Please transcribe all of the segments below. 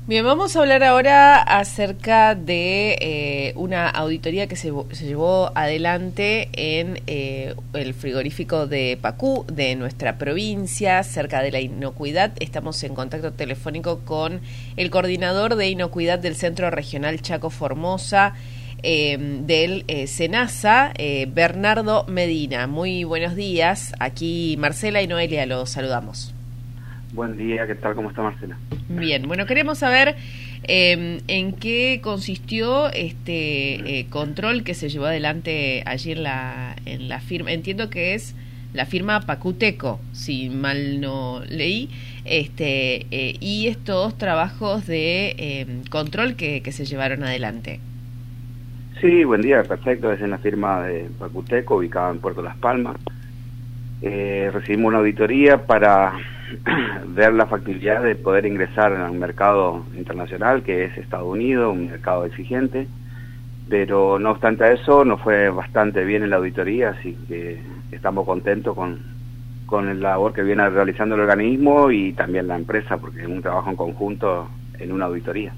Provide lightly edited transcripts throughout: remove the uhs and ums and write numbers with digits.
Bien, vamos a hablar ahora acerca de una auditoría que se llevó adelante en el frigorífico de Pacú, de nuestra provincia, cerca de la inocuidad. Estamos en contacto telefónico con el coordinador de inocuidad del Centro Regional Chaco Formosa, del SENASA, Bernardo Medina. Muy buenos días. Aquí Marcela y Noelia los saludamos. Buen día, ¿qué tal? ¿Cómo está Marcela? Bien, bueno, queremos saber en qué consistió este control que se llevó adelante allí en la firma. Entiendo que es la firma Pacuteco, si mal no leí, y estos trabajos de control que se llevaron adelante. Sí, buen día, perfecto, es en la firma de Pacuteco, ubicada en Puerto Las Palmas. Recibimos una auditoría para ver la factibilidad de poder ingresar a un mercado internacional que es Estados Unidos, un mercado exigente, pero no obstante eso nos fue bastante bien en la auditoría, así que estamos contentos con el labor que viene realizando el organismo y también la empresa, porque es un trabajo en conjunto en una auditoría.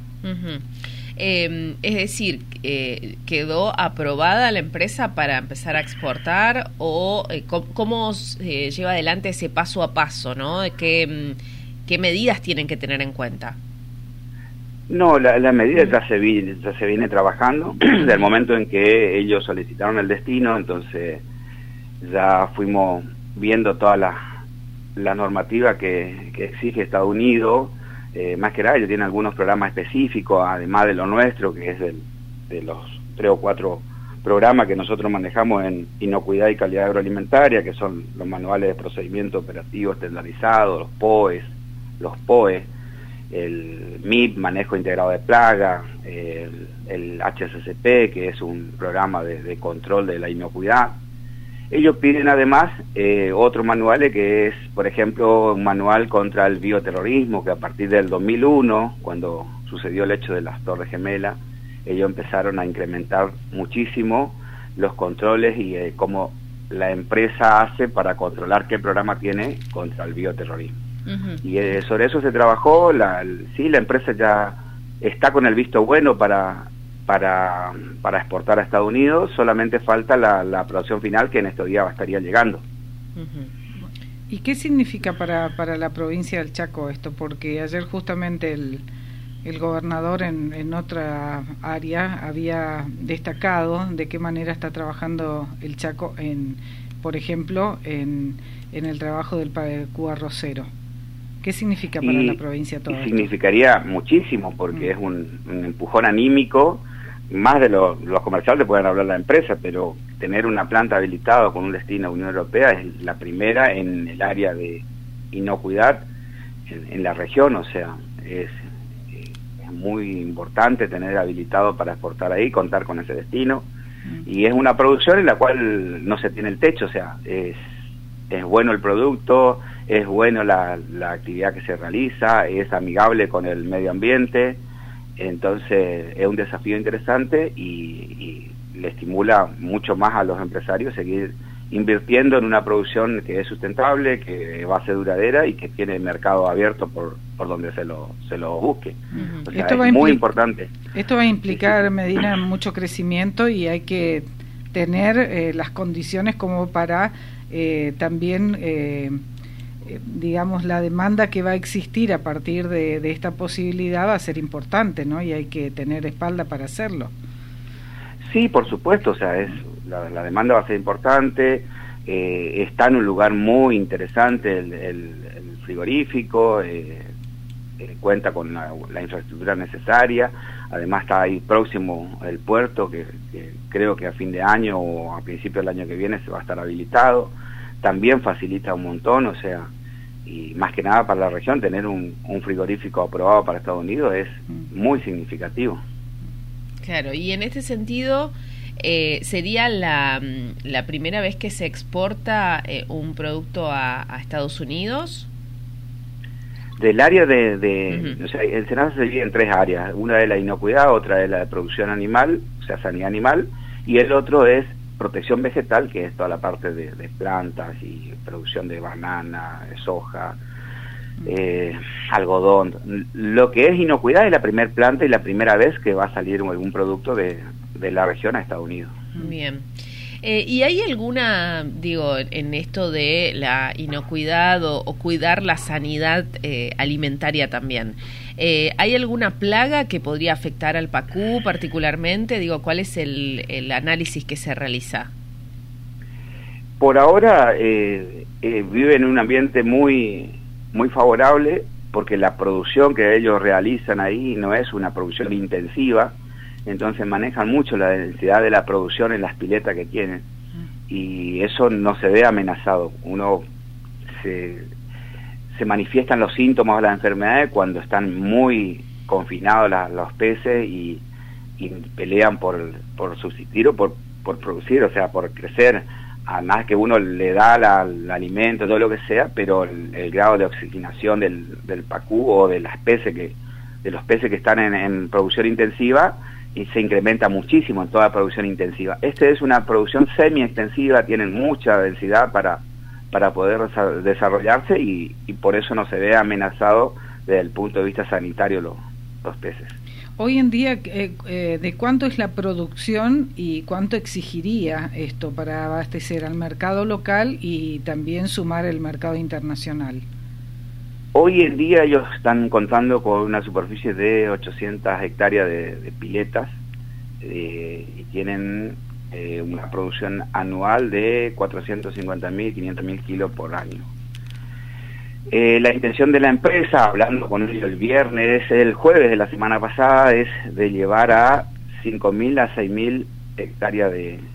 Es decir, ¿quedó aprobada la empresa para empezar a exportar o cómo lleva adelante ese paso a paso, ¿no? ¿Qué medidas tienen que tener en cuenta? No, la medida ya se viene trabajando desde el momento en que ellos solicitaron el destino, entonces ya fuimos viendo toda la normativa que exige Estados Unidos. Más que nada ellos tienen algunos programas específicos, además de lo nuestro, que es de los 3 o 4 programas que nosotros manejamos en inocuidad y calidad agroalimentaria, que son los manuales de procedimiento operativo estandarizados, los POEs, los POE, el MIP, manejo integrado de plaga, el HACCP, que es un programa de control de la inocuidad. Ellos piden además otros manuales, que es, por ejemplo, un manual contra el bioterrorismo, que a partir del 2001, cuando sucedió el hecho de las Torres Gemelas, ellos empezaron a incrementar muchísimo los controles y cómo la empresa hace para controlar qué programa tiene contra el bioterrorismo. Y sobre eso se trabajó, la empresa ya está con el visto bueno para exportar a Estados Unidos, solamente falta la aprobación final, que en estos días estaría llegando. ¿Y qué significa para la provincia del Chaco esto? Porque ayer justamente el gobernador en otra área había destacado de qué manera está trabajando el Chaco, por ejemplo, en el trabajo del Pacú arrocero. ¿Qué significa para la provincia todo esto? Significaría muchísimo, porque es un empujón anímico. Más de los comerciales pueden hablar la empresa, pero tener una planta habilitada con un destino a Unión Europea es la primera en el área de inocuidad en la región, o sea, es muy importante tener habilitado para exportar ahí, contar con ese destino, y es una producción en la cual no se tiene el techo, o sea, es bueno el producto, es bueno la actividad que se realiza, es amigable con el medio ambiente. Entonces es un desafío interesante y le estimula mucho más a los empresarios seguir invirtiendo en una producción que es sustentable, que va a ser duradera y que tiene el mercado abierto por donde se lo busque. O sea, es muy importante. Esto va a implicar, Medina, mucho crecimiento y hay que tener las condiciones como para también... digamos, la demanda que va a existir a partir de esta posibilidad va a ser importante, ¿no? Y hay que tener espalda para hacerlo. Sí, por supuesto, o sea, la demanda va a ser importante, está en un lugar muy interesante el frigorífico, cuenta con la infraestructura necesaria, además está ahí próximo el puerto, que creo que a fin de año o a principio del año que viene se va a estar habilitado, también facilita un montón, o sea, y más que nada para la región tener un frigorífico aprobado para Estados Unidos es muy significativo. Claro, y en este sentido sería la primera vez que se exporta un producto a Estados Unidos. Del área o sea, el SENASA se divide en 3 áreas, una es la inocuidad, otra es la de producción animal, o sea, sanidad animal, y el otro es protección vegetal, que es toda la parte de plantas y producción de banana, de soja, algodón. Lo que es inocuidad es la primer planta y la primera vez que va a salir algún producto de la región a Estados Unidos. Bien. ¿Y hay alguna, digo, en esto de la inocuidad o cuidar la sanidad alimentaria también, hay alguna plaga que podría afectar al pacú particularmente? Digo, ¿cuál es el análisis que se realiza? Por ahora vive en un ambiente muy favorable, porque la producción que ellos realizan ahí no es una producción intensiva, entonces manejan mucho la densidad de la producción en las piletas que tienen, y eso no se ve amenazado. Uno se manifiestan los síntomas de la enfermedad cuando están muy confinados los peces y pelean por subsistir o por producir, o sea, por crecer. Además que uno le da el alimento, todo lo que sea, pero el grado de oxigenación del pacú o de los peces que están en producción intensiva y se incrementa muchísimo en toda la producción intensiva. Este es una producción semi-extensiva, tienen mucha densidad para poder desarrollarse y por eso no se ve amenazado desde el punto de vista sanitario los peces. Hoy en día, ¿de cuánto es la producción y cuánto exigiría esto para abastecer al mercado local y también sumar el mercado internacional? Hoy en día ellos están contando con una superficie de 800 hectáreas de piletas y tienen una producción anual de 450.000, 500.000 kilos por año. La intención de la empresa, hablando con ellos el jueves de la semana pasada, es de llevar a 5.000 a 6.000 hectáreas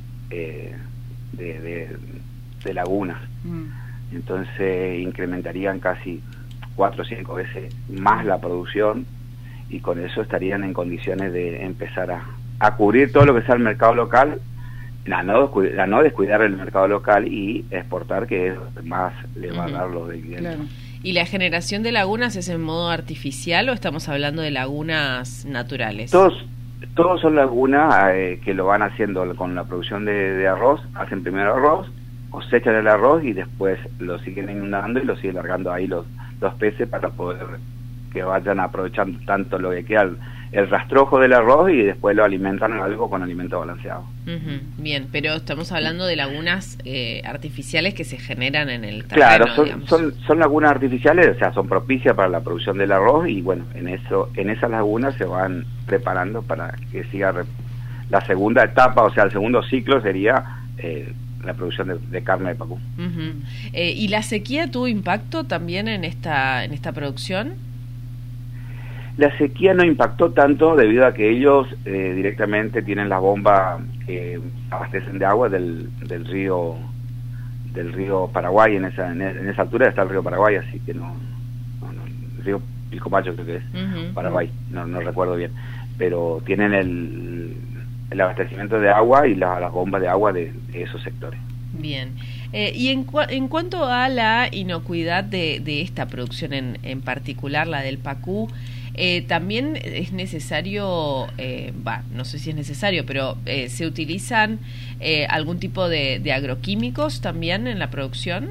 de lagunas. Entonces incrementarían casi 4 o 5 veces más la producción y con eso estarían en condiciones de empezar a cubrir todo lo que sea el mercado local, a no descuidar el mercado local y exportar, que es lo que más le va a dar los dividendos. Claro. ¿Y la generación de lagunas es en modo artificial o estamos hablando de lagunas naturales? Todos son lagunas que lo van haciendo con la producción de arroz. Hacen primero arroz, cosechan el arroz y después lo siguen inundando y lo siguen largando ahí los peces para poder que vayan aprovechando tanto lo que queda el rastrojo del arroz y después lo alimentan algo con alimento balanceado. Bien, pero estamos haando de lagunas artificiales que se generan en el terreno. Claro, son lagunas artificiales, o sea, son propicias para la producción del arroz y bueno, en esas lagunas se van preparando para que siga la segunda etapa, o sea, el segundo ciclo sería la producción de carne de pacú. ¿Y la sequía tuvo impacto también en esta producción? La sequía no impactó tanto debido a que ellos directamente tienen las bombas que abastecen de agua del río Paraguay. En esa altura está el río Paraguay, así que no el río Pilcomayo creo que es Paraguay, no recuerdo bien, pero tienen el abastecimiento de agua y las bombas de agua de esos sectores. Bien. Y en cuanto a la inocuidad de esta producción en particular, la del pacú, también es necesario, no sé si es necesario, pero ¿se utilizan algún tipo de agroquímicos también en la producción?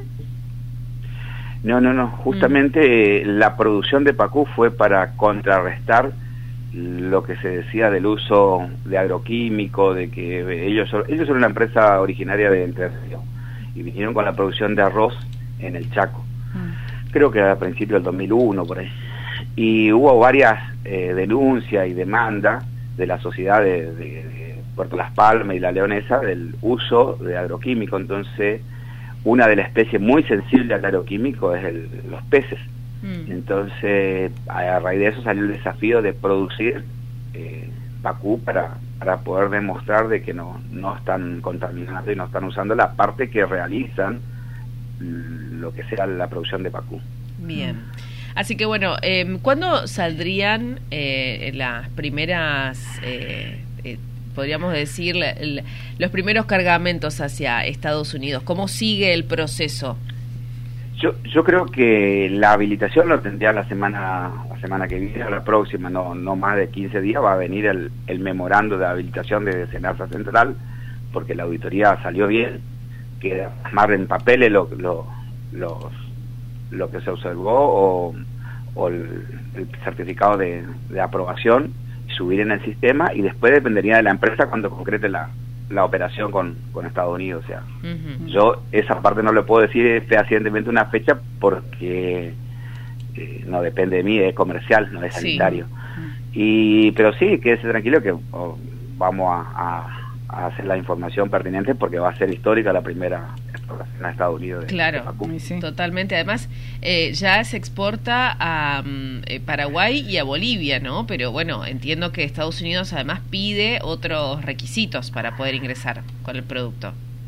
No, justamente la producción de pacú fue para contrarrestar lo que se decía del uso de agroquímicos, de que ellos son una empresa originaria de Entre Ríos y vinieron con la producción de arroz en el Chaco, creo que a principios del 2001 por ahí. Y hubo varias denuncias y demandas de la sociedad de Puerto Las Palmas y La Leonesa del uso de agroquímicos. Entonces, una de las especies muy sensibles al agroquímico es los peces. Entonces, a raíz de eso salió el desafío de producir pacú para poder demostrar de que no están contaminando y no están usando la parte que realizan lo que sea la producción de pacú. Bien. Así que bueno, ¿cuándo saldrían las primeras, podríamos decir, los primeros cargamentos hacia Estados Unidos? ¿Cómo sigue el proceso? Yo creo que la habilitación lo tendría la semana que viene, la próxima, no más de 15 días, va a venir el memorando de habilitación de Senasa Central, porque la auditoría salió bien, que plasmar en papeles los lo que se observó o el certificado de aprobación, subir en el sistema, y después dependería de la empresa cuando concrete la operación con Estados Unidos. O sea, yo esa parte no le puedo decir fehacientemente una fecha porque no depende de mí, es comercial, no es sanitario. Pero sí, quédese tranquilo que vamos a hacer la información pertinente porque va a ser histórica la primera exportación a Estados Unidos. Claro, totalmente. Además, ya se exporta a Paraguay y a Bolivia, ¿no? Pero bueno, entiendo que Estados Unidos además pide otros requisitos para poder ingresar con el producto.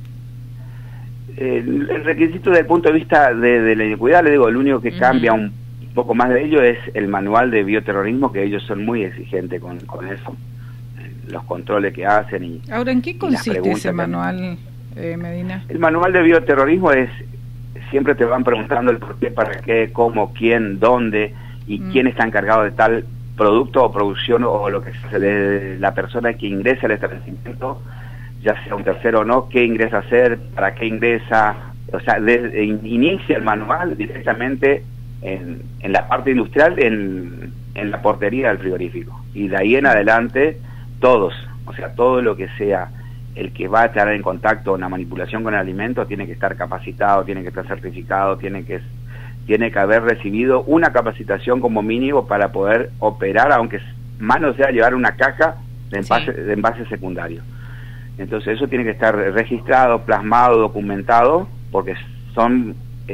El requisito desde el punto de vista de la inocuidad, le digo, el único que cambia un poco más de ello es el manual de bioterrorismo, que ellos son muy exigentes con eso, los controles que hacen. Y ahora, ¿en qué consiste ese manual, Medina? El manual de bioterrorismo siempre te van preguntando el por qué, para qué, cómo, quién, dónde y quién está encargado de tal producto o producción o lo que sea, de la persona que ingresa al establecimiento, ya sea un tercero o no, qué ingresa a hacer, para qué ingresa. O sea, inicia el manual directamente en la parte industrial, en la portería del frigorífico, y de ahí en adelante todos, o sea, todo lo que sea el que va a estar en contacto con la manipulación con el alimento tiene que estar capacitado, tiene que estar certificado, tiene que haber recibido una capacitación como mínimo para poder operar, aunque más no sea llevar una caja de envase secundario. Entonces eso tiene que estar registrado, plasmado, documentado, porque son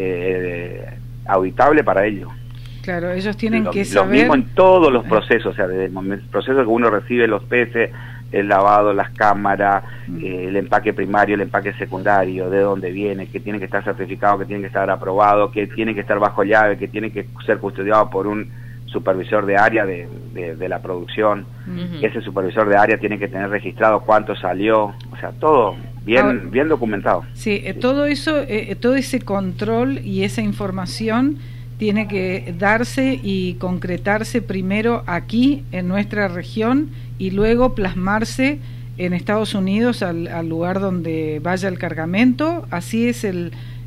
auditables para ellos. Claro, ellos tienen que saber... Lo mismo en todos los procesos, o sea, desde el proceso que uno recibe los peces, el lavado, las cámaras, el empaque primario, el empaque secundario, de dónde viene, que tiene que estar certificado, que tiene que estar aprobado, que tiene que estar bajo llave, que tiene que ser custodiado por un supervisor de área de la producción. Ese supervisor de área tiene que tener registrado cuánto salió, o sea, todo bien documentado. Sí, todo eso, todo ese control y esa información tiene que darse y concretarse primero aquí en nuestra región y luego plasmarse en Estados Unidos al lugar donde vaya el cargamento. Así es el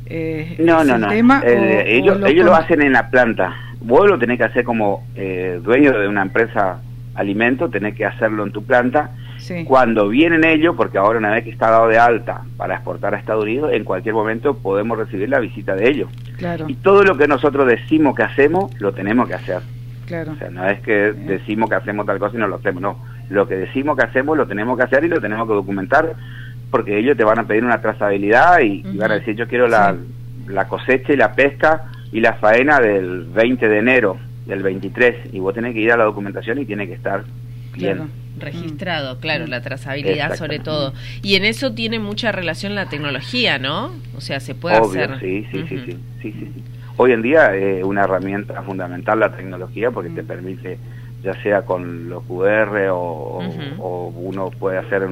tema. Ellos lo hacen en la planta. Vos lo tenés que hacer como dueño de una empresa alimento, tenés que hacerlo en tu planta. Sí. Cuando vienen ellos, porque ahora una vez que está dado de alta para exportar a Estados Unidos, en cualquier momento podemos recibir la visita de ellos. Claro. Y todo lo que nosotros decimos que hacemos, lo tenemos que hacer. Claro. O sea, no es que decimos que hacemos tal cosa y no lo hacemos, no. Lo que decimos que hacemos, lo tenemos que hacer y lo tenemos que documentar, porque ellos te van a pedir una trazabilidad y van a decir, yo quiero la cosecha y la pesca y la faena del 20 de enero, del 23, y vos tenés que ir a la documentación y tiene que estar bien. Claro. Registrado, claro, la trazabilidad sobre todo. Y en eso tiene mucha relación la tecnología, ¿no? O sea, se puede hacer... Sí. Hoy en día es una herramienta fundamental la tecnología porque te permite, ya sea con los QR o uno puede hacer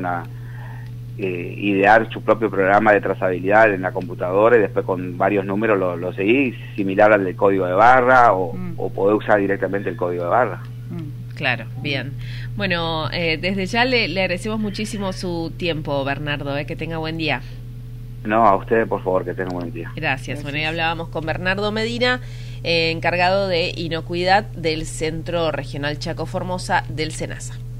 idear su propio programa de trazabilidad en la computadora y después con varios números lo seguís, similar al del código de barra o poder usar directamente el código de barra. Claro, bien. Bueno, desde ya le agradecemos muchísimo su tiempo, Bernardo, que tenga buen día. No, a ustedes, por favor, que tengan buen día. Gracias. Bueno, y hablábamos con Bernardo Medina, encargado de inocuidad del Centro Regional Chaco Formosa del SENASA.